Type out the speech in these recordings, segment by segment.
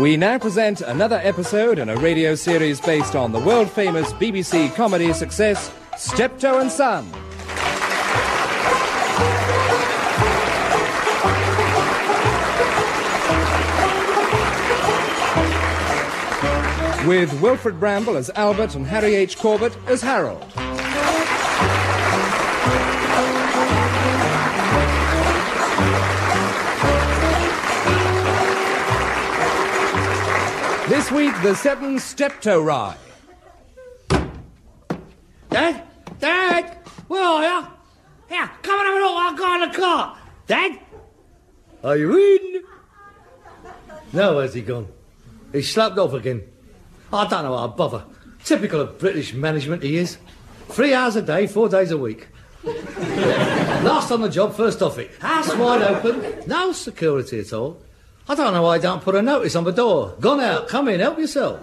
We now present another episode in a radio series based on the world-famous BBC comedy success, Steptoe and Son. With Wilfred Bramble as Albert and Harry H. Corbett as Harold. This week, the 7 Steptoe Rye. Dad? Dad? Where are you? Here, come and have a look what I've got in the car. Dad? Are you in? No, where's he gone? He's slapped off again. I don't know how to bother. Typical of British management he is. 3 hours a day, 4 days a week. Last on the job, first off it. House wide open, no security at all. I don't know why he don't put a notice on the door. Gone out, come in, help yourself.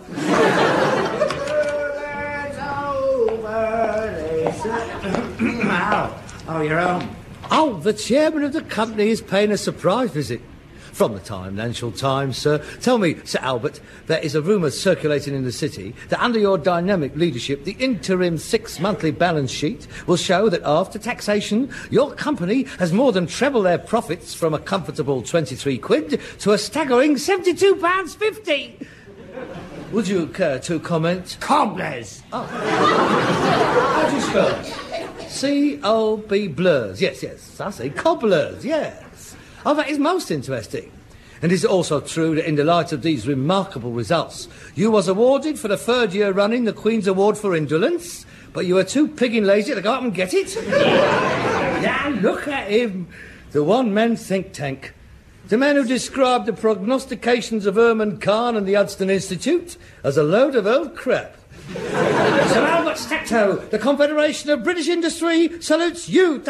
Oh, you're home. Oh, the chairman of the company is paying a surprise visit. From the Financial Times, sir. Tell me, Sir Albert, there is a rumour circulating in the city that under your dynamic leadership, the interim 6-monthly balance sheet will show that after taxation, your company has more than trebled their profits from a comfortable 23 quid to a staggering £72.50. Would you care to comment? Cobblers. Oh. How do you spell it? C-O-B blurs. Yes, I see. Cobblers, yes. Oh, that is most interesting. And is it also true that in the light of these remarkable results, you was awarded for the 3rd year running the Queen's Award for Indolence, but you were too pigging lazy to go up and get it? Yeah, look at him. The one-man think tank. The man who described the prognostications of Erman Khan and the Hudson Institute as a load of old crap. Sir Albert Steptoe, the Confederation of British Industry, salutes you.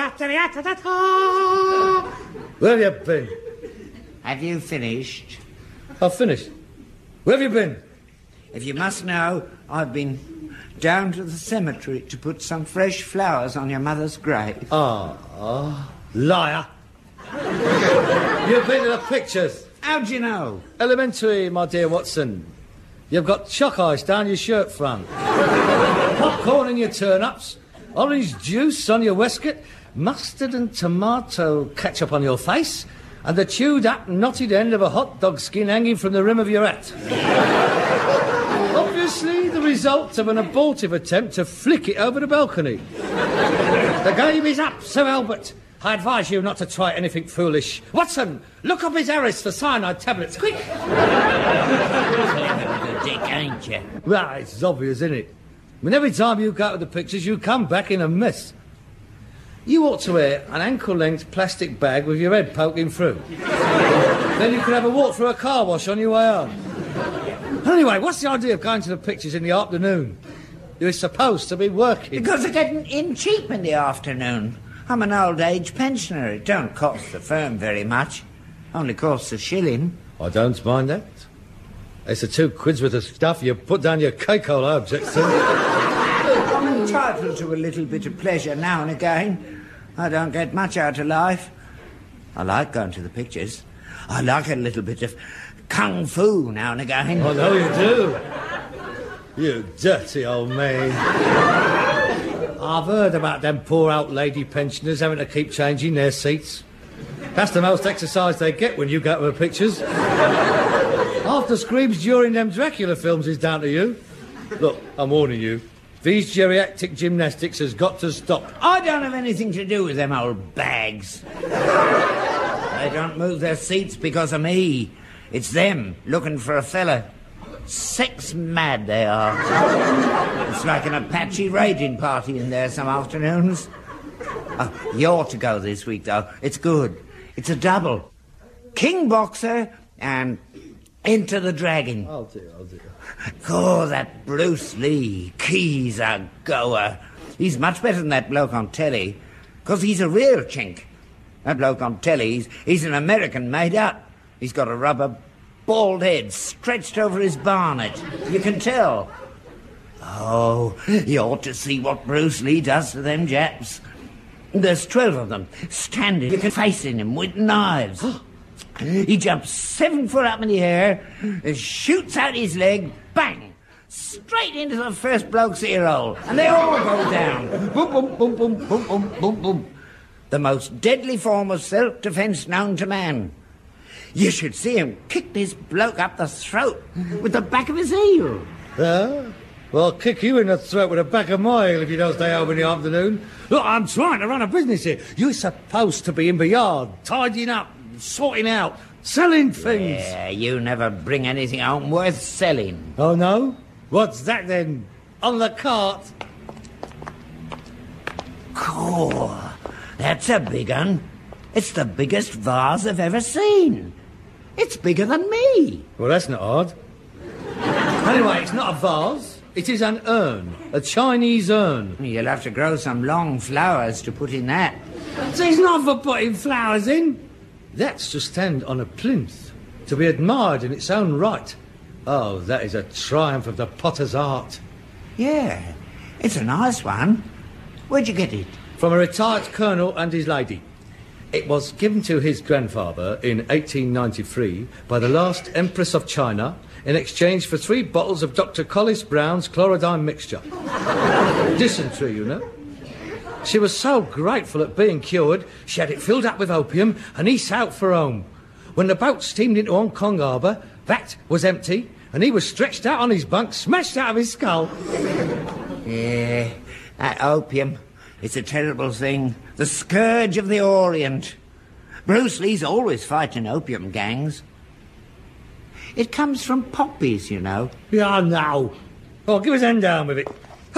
Where have you been? Have you finished? I've finished. Where have you been? If you must know, I've been down to the cemetery to put some fresh flowers on your mother's grave. Ah, liar. You've been to the pictures. How'd you know? Elementary, my dear Watson. You've got chalk ice down your shirt front, popcorn in your turnips, orange juice on your waistcoat, mustard and tomato ketchup on your face, and the chewed-up, knotted end of a hot dog skin hanging from the rim of your hat. Obviously the result of an abortive attempt to flick it over the balcony. The game is up, Sir Albert. I advise you not to try anything foolish. Watson, look up his heiress for cyanide tablets, quick! Dick, ain't you? Well, it's obvious, isn't it? I mean, every time you go to the pictures, you come back in a mess. You ought to wear an ankle-length plastic bag with your head poking through. Then you can have a walk through a car wash on your way home. Anyway, what's the idea of going to the pictures in the afternoon? You're supposed to be working. Because they're getting in cheap in the afternoon. I'm an old-age pensioner. It don't cost the firm very much. Only costs a shilling. I don't mind that. It's the 2 quids worth of stuff you put down your cake hole, I object to. I'm entitled to a little bit of pleasure now and again. I don't get much out of life. I like going to the pictures. I like a little bit of kung fu now and again. I know you do. You dirty old man. I've heard about them poor old lady pensioners having to keep changing their seats. That's the most exercise they get when you go to the pictures. Half the screams during them Dracula films is down to you. Look, I'm warning you. These geriatric gymnastics has got to stop. I don't have anything to do with them old bags. They don't move their seats because of me. It's them looking for a fella. Sex mad they are. It's like an Apache raiding party in there some afternoons. Oh, you ought to go this week, though. It's good. It's a double. King Boxer and Enter the Dragon. Oh, dear. Oh, that Bruce Lee. He's a goer. He's much better than that bloke on telly, because he's a real chink. That bloke on telly, he's an American made up. He's got a rubber bald head stretched over his barnet. You can tell. Oh, you ought to see what Bruce Lee does to them Japs. There's 12 of them standing, facing him with knives. He jumps 7 foot up in the air, shoots out his leg, bang, straight into the first bloke's ear hole, and they all go down. Boom, boom, boom, boom, boom, boom, boom, boom. The most deadly form of self-defence known to man. You should see him kick this bloke up the throat with the back of his heel. Well, I'll kick you in the throat with the back of my heel if you don't stay home in the afternoon. Look, I'm trying to run a business here. You're supposed to be in the yard, tidying up, sorting out, selling things. Yeah, you never bring anything home worth selling. Oh, no? What's that, then? On the cart? Cool. That's a big one. It's the biggest vase I've ever seen. It's bigger than me. Well, that's not odd. Anyway, it's not a vase. It is an urn. A Chinese urn. You'll have to grow some long flowers to put in that. So it's not for putting flowers in. That's to stand on a plinth, to be admired in its own right. Oh, that is a triumph of the potter's art. Yeah, it's a nice one. Where'd you get it? From a retired colonel and his lady. It was given to his grandfather in 1893 by the last Empress of China in exchange for 3 bottles of Dr. Collis Brown's chlorodyne mixture. Dysentery, you know. She was so grateful at being cured, she had it filled up with opium and he sailed for home. When the boat steamed into Hong Kong harbour, that was empty and he was stretched out on his bunk, smashed out of his skull. Yeah, that opium. It's a terrible thing. The scourge of the Orient. Bruce Lee's always fighting opium gangs. It comes from poppies, you know. Yeah, no. Oh, give his hand down with it.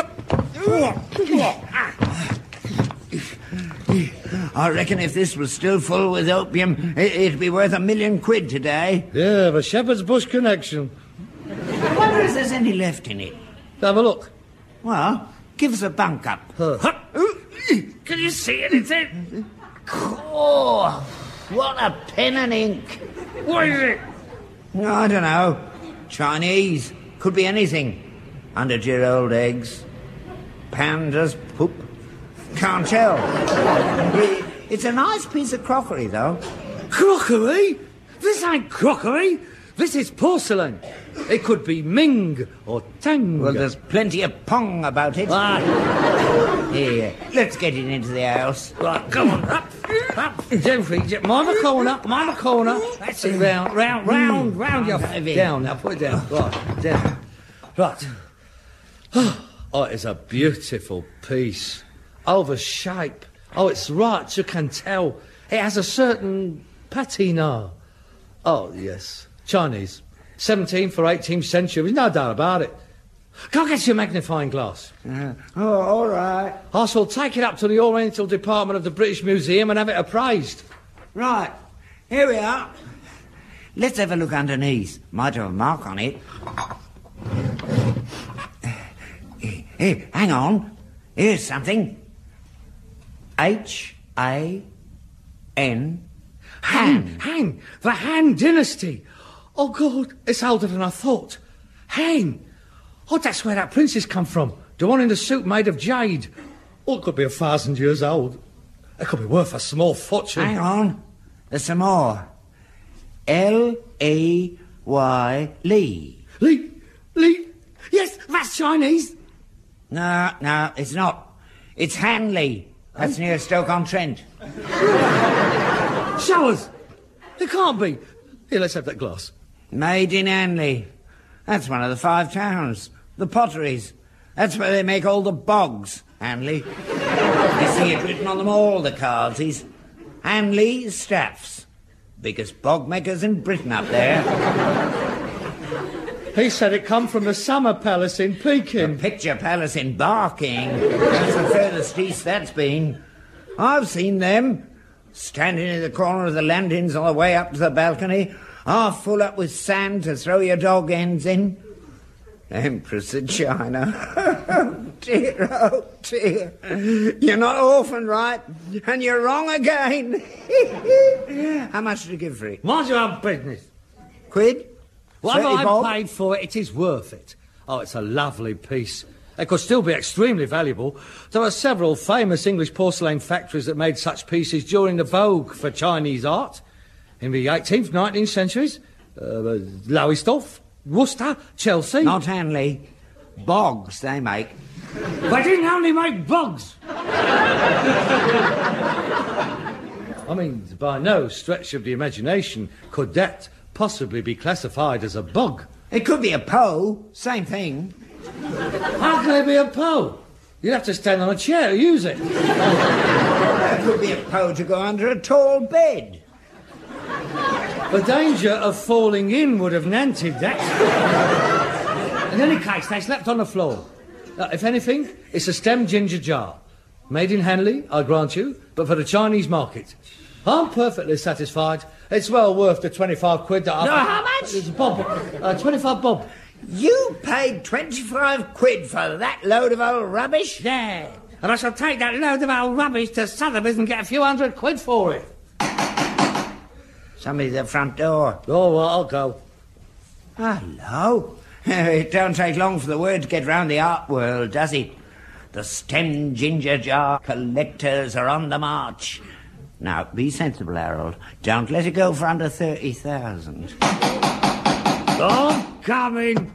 I reckon if this was still full with opium, it'd be worth £1 million today. Yeah, the Shepherd's Bush connection. I wonder if there's any left in it. Have a look. Well, give us a bunk up. Can you see anything? Oh, what a pen and ink. What is it? I don't know. Chinese. Could be anything. 100-year-old eggs. Panda's poop. Can't tell. It's a nice piece of crockery, though. Crockery? This ain't crockery. This is porcelain. It could be Ming or Tang. Well, there's plenty of pong about it. Here, let's get it into the house. Right, come on, up. Gently, mind the corner, That's it, round your... Down, now put it down. Right, down. Right. Oh, it's a beautiful piece. Oh, the shape. Oh, it's right, you can tell. It has a certain patina. Oh, yes. Chinese. 17th or 18th century, no doubt about it. Go get your magnifying glass. All right. I shall take it up to the Oriental Department of the British Museum and have it appraised. Right. Here we are. Let's have a look underneath. Might have a mark on it. Hey, hang on. Here's something. H-A-N. Han. The Han dynasty. Oh, God, it's older than I thought. Han. Oh, that's where that princess come from. The one in the suit made of jade. Oh, it could be 1,000 years old. It could be worth a small fortune. Hang on. There's some more. L-E-Y, Lee. Lee? Yes, that's Chinese. No, it's not. It's Hanley. That's near Stoke-on-Trent. Show us. It can't be. Here, let's have that glass. Made in Hanley. That's one of the 5 towns. The potteries. That's where they make all the bogs, Hanley. You see it written on them all, the cards. He's Hanley Staffs. Biggest bog makers in Britain up there. He said it come from the Summer Palace in Peking. The Picture Palace in Barking. That's the furthest east that's been. I've seen them. Standing in the corner of the landings on the way up to the balcony, half full up with sand to throw your dog ends in. Empress of China. Oh, dear. You're not orphaned, right? And you're wrong again. How much did you give for it? Mind your own business. £1? Whatever I paid for it, it is worth it. Oh, it's a lovely piece. It could still be extremely valuable. There are several famous English porcelain factories that made such pieces during the vogue for Chinese art. in the 18th, 19th centuries. Lowestoft, Worcester, Chelsea. Not Hanley. Bogs they make. They didn't only make bugs. I mean, by no stretch of the imagination could that possibly be classified as a bug. It could be a Poe. Same thing. How can it be a Poe? You'd have to stand on a chair to use it. It could be a Poe to go under a tall bed. The danger of falling in would have nanted that. In any case, they slept on the floor. If anything, it's a stem ginger jar. Made in Hanley, I grant you, but for the Chinese market. I'm perfectly satisfied. It's well worth the 25 quid that I... No, how much? It's bob. 25 bob. You paid 25 quid for that load of old rubbish? Yeah. And I shall take that load of old rubbish to Sotheby's and get a few hundred quid for it. Somebody's at the front door. Oh, well, I'll go. Hello. It don't take long for the word to get round the art world, does it? The stem ginger jar collectors are on the march. Now, be sensible, Harold. Don't let it go for under 30,000. I'm coming.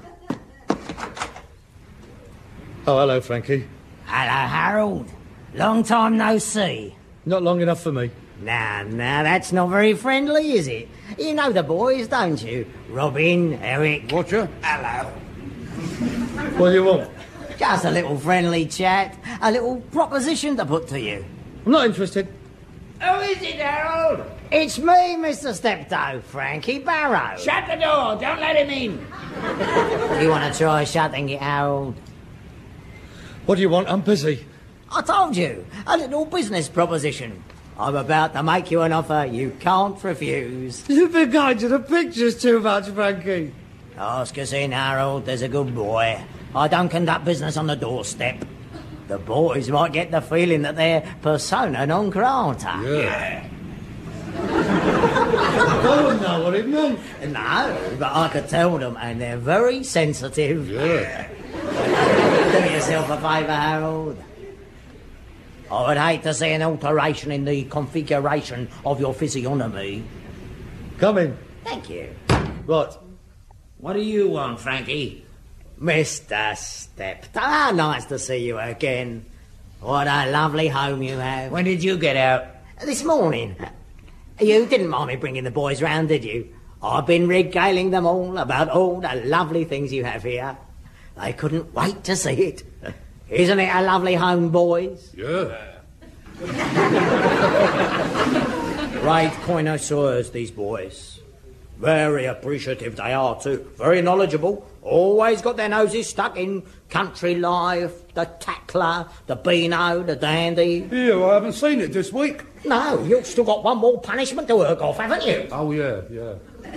Oh, hello, Frankie. Hello, Harold. Long time no see. Not long enough for me. Now, that's not very friendly, is it? You know the boys, don't you? Robin, Eric. Watcher. Hello. What do you want? Just a little friendly chat. A little proposition to put to you. I'm not interested. Who is it, Harold? It's me, Mr. Steptoe, Frankie Barrow. Shut the door. Don't let him in. You want to try shutting it, Harold? What do you want? I'm busy. I told you. A little business proposition. I'm about to make you an offer you can't refuse. You've been going to the pictures too much, Frankie. Ask us in, Harold. There's a good boy. I don't conduct business on the doorstep. The boys might get the feeling that they're persona non grata. Yeah. I don't know what it meant. No, but I could tell them, and they're very sensitive. Yeah. Do yourself a favour, Harold. I would hate to see an alteration in the configuration of your physiognomy. Come in. Thank you. Right. What do you want, Frankie? Mr. Steptoe, how nice to see you again. What a lovely home you have. When did you get out? This morning. You didn't mind me bringing the boys round, did you? I've been regaling them all about all the lovely things you have here. They couldn't wait to see it. Isn't it a lovely home, boys? Yeah. Great connoisseurs, these boys. Very appreciative they are, too. Very knowledgeable. Always got their noses stuck in country life, the tackler, the beano, the dandy. Yeah, well, I haven't seen it this week. No, you've still got one more punishment to work off, haven't you? Oh, yeah, yeah.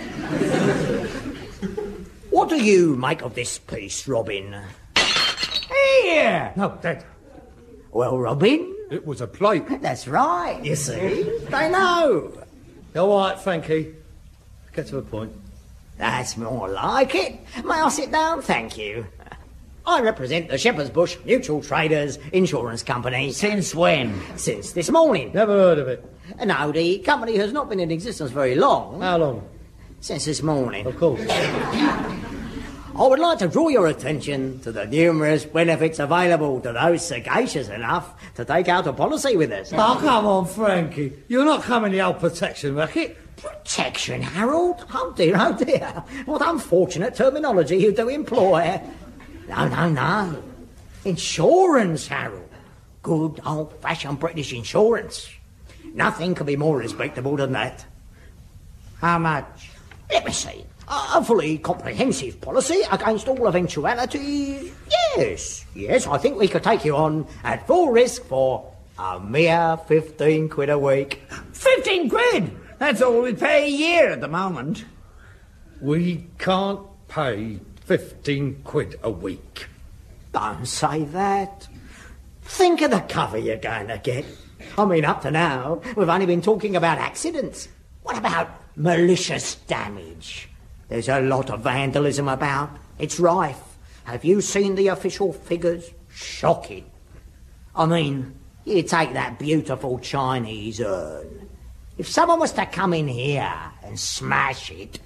What do you make of this piece, Robin? Here! No, Dad. Well, Robin? It was a plate. That's right, you see. They know. All right, Frankie. Get to the point. That's more like it. May I sit down? Thank you. I represent the Shepherd's Bush Mutual Traders Insurance Company. Since when? Since this morning. Never heard of it. No, the company has not been in existence very long. How long? Since this morning. Of course. I would like to draw your attention to the numerous benefits available to those sagacious enough to take out a policy with us. Oh, come on, Frankie. You're not coming the old protection racket. Protection, Harold? Oh dear, oh dear. What unfortunate terminology you do employ. No. Insurance, Harold. Good old-fashioned British insurance. Nothing could be more respectable than that. How much? Let me see. A fully comprehensive policy against all eventualities. Yes, I think we could take you on at full risk for a mere 15 quid a week. 15 quid? That's all we pay a year at the moment. We can't pay 15 quid a week. Don't say that. Think of the cover you're going to get. I mean, up to now, we've only been talking about accidents. What about malicious damage? There's a lot of vandalism about. It's rife. Have you seen the official figures? Shocking. I mean, you take that beautiful Chinese urn. If someone was to come in here and smash it...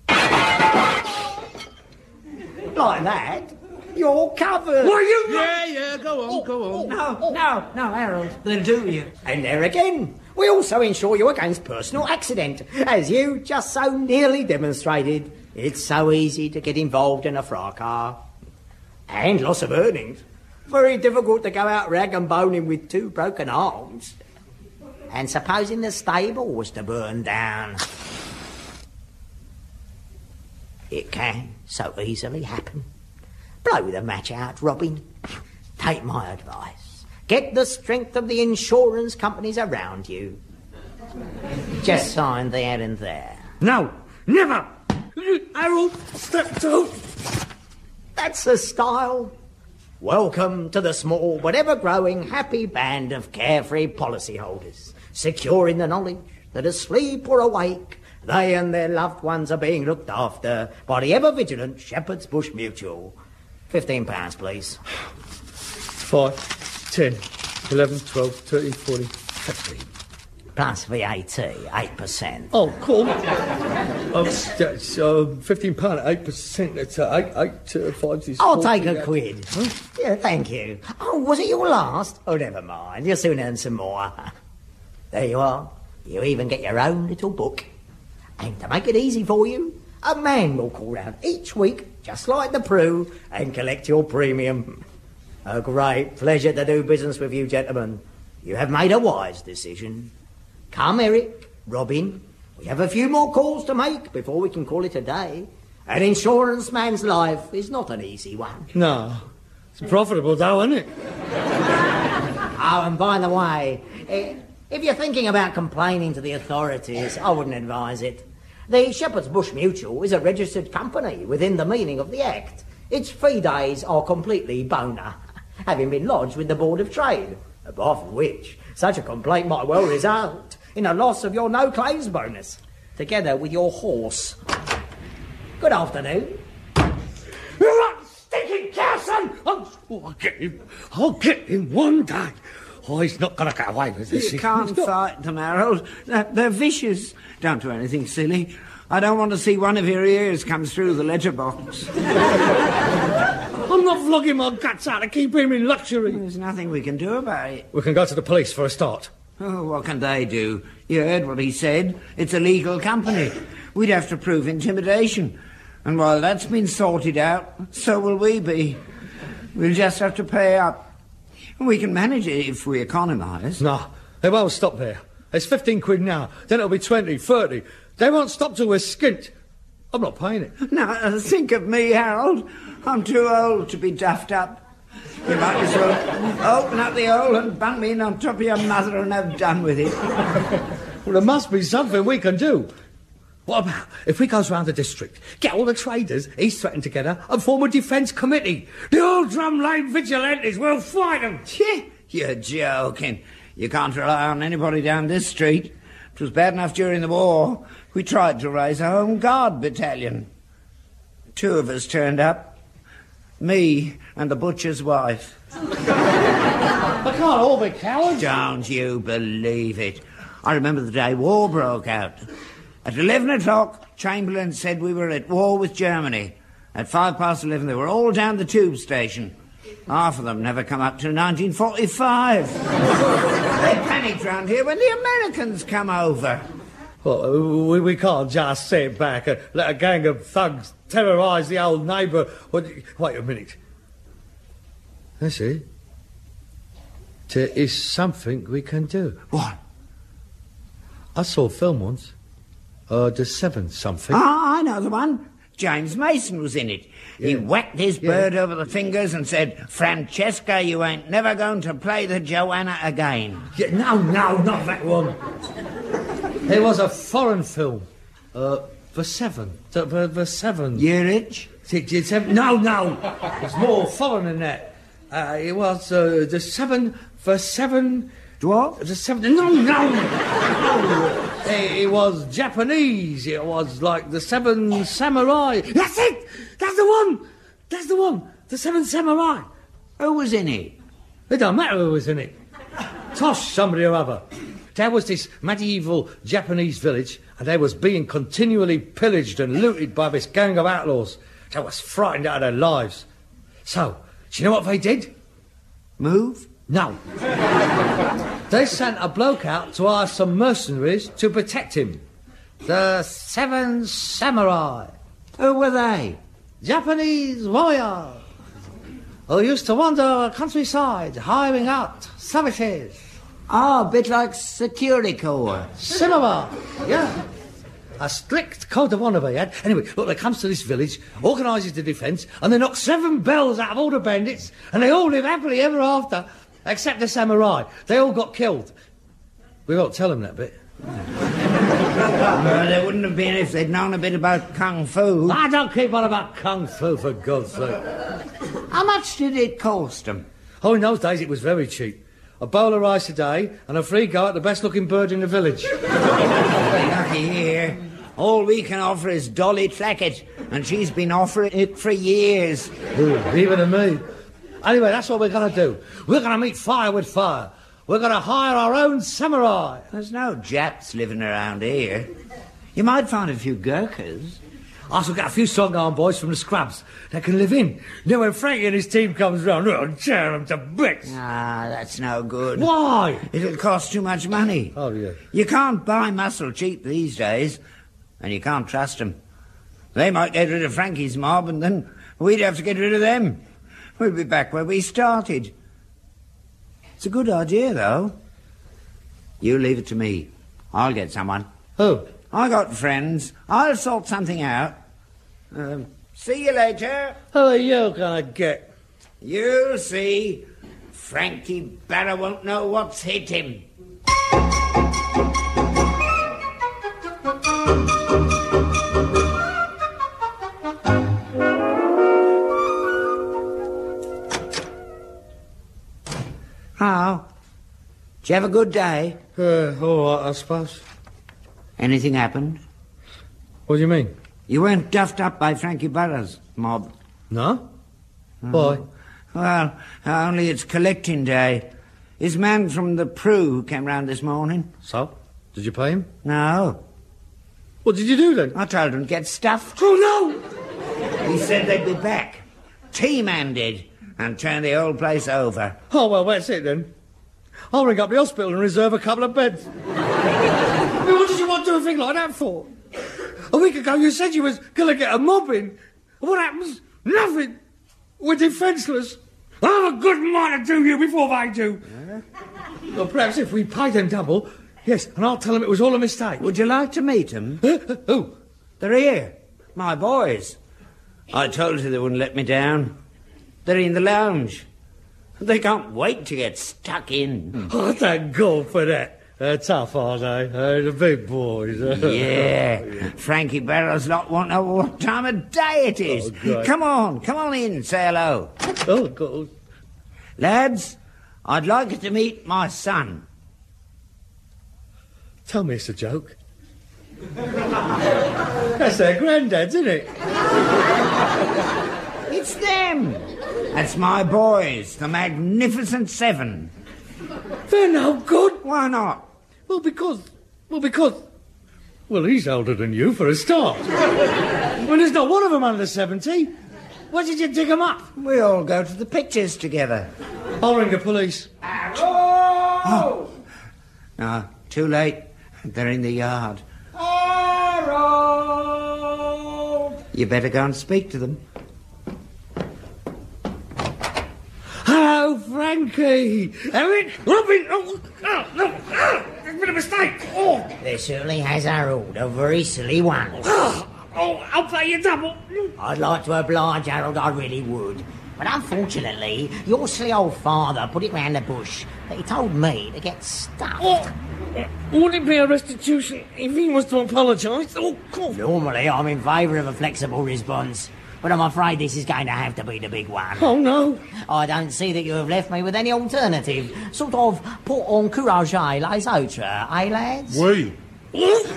like that, you're covered. Why, you... Yeah, go on. No, Harold. They'll do you. And there again, we also insure you against personal accident, as you just so nearly demonstrated. It's so easy to get involved in a fracas. And loss of earnings. Very difficult to go out rag and boning with 2 broken arms. And supposing the stable was to burn down, it can so easily happen. Blow the match out, Robin. Take my advice. Get the strength of the insurance companies around you. Just sign there and there. No, never. Harold, step 2. That's the style. Welcome to the small but ever-growing happy band of carefree policyholders, secure in the knowledge that asleep or awake, they and their loved ones are being looked after by the ever-vigilant Shepherd's Bush Mutual. £15, please. 5, 10, 11, 12, 13, 14, 15. Plus VAT, 8%. Oh, cool. That's £15, 8%. That's 5, 6, I'll 40, take a quid. Huh? Yeah, thank you. Oh, was it your last? Oh, never mind. You'll soon earn some more. There you are. You even get your own little book. And to make it easy for you, a man will call round each week, just like the Prue, and collect your premium. A great pleasure to do business with you, gentlemen. You have made a wise decision. Come, Eric, Robin, we have a few more calls to make before we can call it a day. An insurance man's life is not an easy one. No, it's profitable though, isn't it? Oh, and by the way, if you're thinking about complaining to the authorities, I wouldn't advise it. The Shepherd's Bush Mutual is a registered company within the meaning of the Act. Its fee days are completely boner, having been lodged with the Board of Trade, apart from which such a complaint might well result in a loss of your no-claims bonus, together with your horse. Good afternoon. You're that stinking Carson! I'll get him one day. Oh, he's not going to get away with this. You can't fight them, Harold. They're vicious. Don't do anything silly. I don't want to see one of your ears come through the letterbox. I'm not flogging my guts out to keep him in luxury. There's nothing we can do about it. We can go to the police for a start. Oh, what can they do? You heard what he said. It's a legal company. We'd have to prove intimidation. And while that's been sorted out, so will we be. We'll just have to pay up. We can manage it if we economise. No, they won't stop there. It's 15 quid now, then it'll be 20, 30. They won't stop till we're skint. I'm not paying it. Now, think of me, Harold. I'm too old to be duffed up. You might as well open up the hole and bung me in on top of your mother and have done with it. Well, there must be something we can do. What about if we goes round the district, get all the traders he's threatened together and form a defence committee? The old Drum Lane vigilantes will fight them. You're joking. You can't rely on anybody down this street. It was bad enough during the war. We tried to raise a Home Guard battalion. 2 of us turned up. Me and the butcher's wife. They can't all be cowards. Don't you believe it. I remember the day war broke out. At 11 o'clock, Chamberlain said we were at war with Germany. At 11:05, they were all down the tube station. Half of them never come up till 1945. They panicked round here when the Americans come over. Well, we can't just sit back and let a gang of thugs terrorise the old neighbour. Wait a minute. I see. There is something we can do. What? I saw a film once. The 7th something. Ah, I know the one. James Mason was in it. Yeah. He whacked his bird over the fingers and said, "Francesca, you ain't never going to play the Joanna again." Yeah, no, not that one. It was a foreign film. The 7. The 7. You're rich? No. It's more foreign than that. It was the 7. The 7. What? The 7. No. It was Japanese. It was like the 7 Samurai. That's it. That's the one. The 7 Samurai. Who was in it? It don't matter who was in it. Tosh somebody or other. there was this medieval Japanese village, and they was being continually pillaged and looted by this gang of outlaws. They was frightened out of their lives. So, do you know what they did? Move? No. They sent a bloke out to hire some mercenaries to protect him. The 7 Samurai. Who were they? Japanese warriors who used to wander the countryside, hiring out savages. Oh, a bit like Security Corps. Similar, yeah. A strict code of honour they had. Anyway, look, they comes to this village, organises the defence, and they knock 7 bells out of all the bandits, and they all live happily ever after, except the samurai. They all got killed. We won't tell them that bit. They wouldn't have been if they'd known a bit about Kung Fu. I don't keep on about Kung Fu, for God's sake. How much did it cost them? Oh, in those days it was very cheap. A bowl of rice a day and a free go at the best-looking bird in the village. Lucky here. All we can offer is Dolly Trackett, and she's been offering it for years. Ooh, even to me. Anyway, that's what we're going to do. We're going to meet fire with fire. We're going to hire our own samurai. There's no Japs living around here. You might find a few Gurkhas. I shall get a few strong-arm boys from the scrubs that can live in. Then when Frankie and his team comes round, we'll tear them to bits. Ah, that's no good. Why? It'll cost too much money. Oh, yeah. You can't buy muscle cheap these days, and you can't trust them. They might get rid of Frankie's mob, and then we'd have to get rid of them. We'll be back where we started. It's a good idea, though. You leave it to me. I'll get someone. Who? I got friends. I'll sort something out. See you later. Who are you gonna get? You'll see. Frankie Barra won't know what's hit him. How? Did you have a good day? All right, I suppose. Anything happened? What do you mean? You weren't duffed up by Frankie Barra's mob. No? Why? Well, only it's collecting day. His man from the Prue who came round this morning. So? Did you pay him? No. What did you do then? I told him to get stuffed. Oh, no! He said they'd be back. T-Man did. And turn the whole place over. Oh, well, that's it then. I'll ring up the hospital and reserve a couple of beds. I mean, what did you want to do a thing like that for? A week ago you said you was going to get a mob in. What happens? Nothing. We're defenceless. I've a good mind to do you before they do. Well, perhaps if we pay them double, yes, and I'll tell them it was all a mistake. Would you like to meet them? Who? They're here. My boys. I told you they wouldn't let me down. They're in the lounge. They can't wait to get stuck in. Oh, thank God for that. Tough, are they? The big boys. Yeah. Frankie Barrow's lot won't know what time of day it is. Oh, come on in, say hello. Oh, God. Lads, I'd like you to meet my son. Tell me it's a joke. That's their granddad's, isn't it? It's them. That's my boys, the Magnificent Seven. They're no good. Why not? Well, because... Well, he's older than you, for a start. Well, there's not one of them under 70. Why did you dig them up? We all go to the pictures together. I'll ring the police. Oh. No, too late. They're in the yard. You better go and speak to them. Hello, Frankie. Robin. Oh, no. There's been a mistake. Oh. There certainly has, Harold. A very silly one. Oh, I'll pay you double. I'd like to oblige, Harold, I really would. But unfortunately, your silly old father put it round the bush that he told me to get stuffed. Oh. Would it be a restitution if he was to apologise? Oh, God. Normally, I'm in favour of a flexible response. But I'm afraid this is going to have to be the big one. Oh, no. I don't see that you have left me with any alternative. Sort of pour en courage les autres, eh, lads? Oui. Look,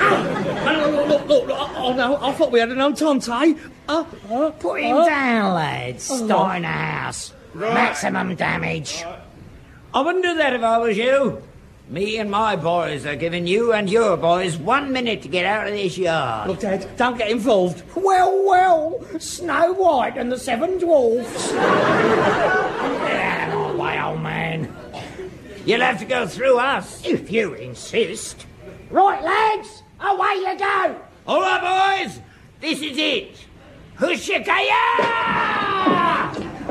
oh, no, I thought we had an entente. Put him down, lads. Start in the house. Maximum damage. I wouldn't do that if I was you. Me and my boys are giving you and your boys 1 minute to get out of this yard. Look, Dad, don't get involved. Well, Snow White and the Seven Dwarfs. Get out of my way, old man. You'll have to go through us. If you insist. Right, lads, away you go. All right, boys, this is it. Hushakaya!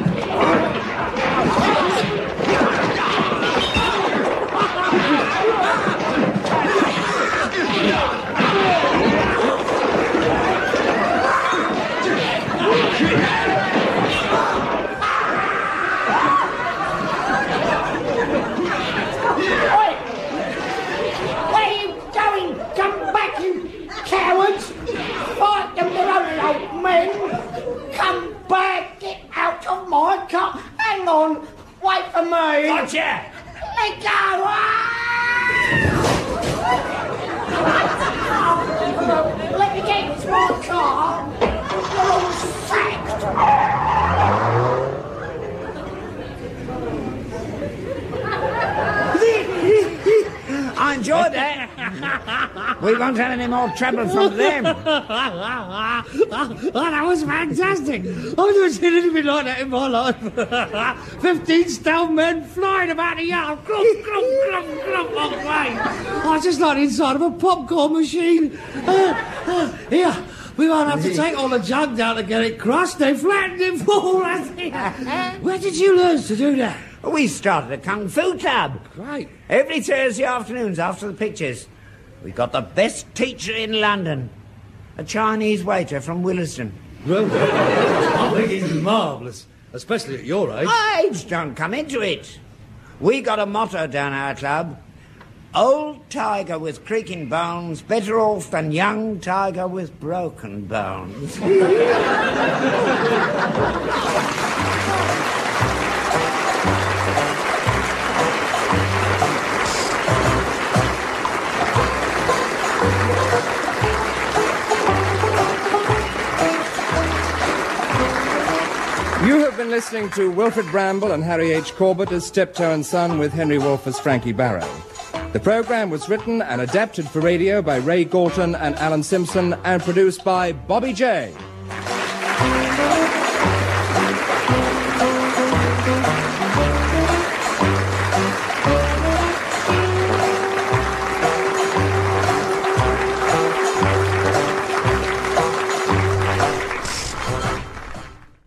Where are you going? Come back, you cowards! Fight them, their own old men! Come back! Get out of my car! Hang on! Wait for me! Gotcha! Let go! Let me get into my car! You're all sacked! I enjoyed that. We won't have any more trouble from them. Oh, that was fantastic. I've never seen anything like that in my life. 15 stone men flying about the yard. Glump, glump, glump, glump. Oh, great. I just like the inside of a popcorn machine. Here, we won't have to take all the junk down to get it crushed. They flattened it full. Where did you learn to do that? We started a Kung Fu club. Great. Every Thursday afternoons after the pictures. We got the best teacher in London. A Chinese waiter from Williston. Well, I think he's marvellous, especially at your age. Age don't come into it. We got a motto down our club. Old tiger with creaking bones, better off than young tiger with broken bones. You have been listening to Wilfred Bramble and Harry H. Corbett as Steptoe and Son with Henry Wolfe as Frankie Barrow. The programme was written and adapted for radio by Ray Galton and Alan Simpson and produced by Bobby J.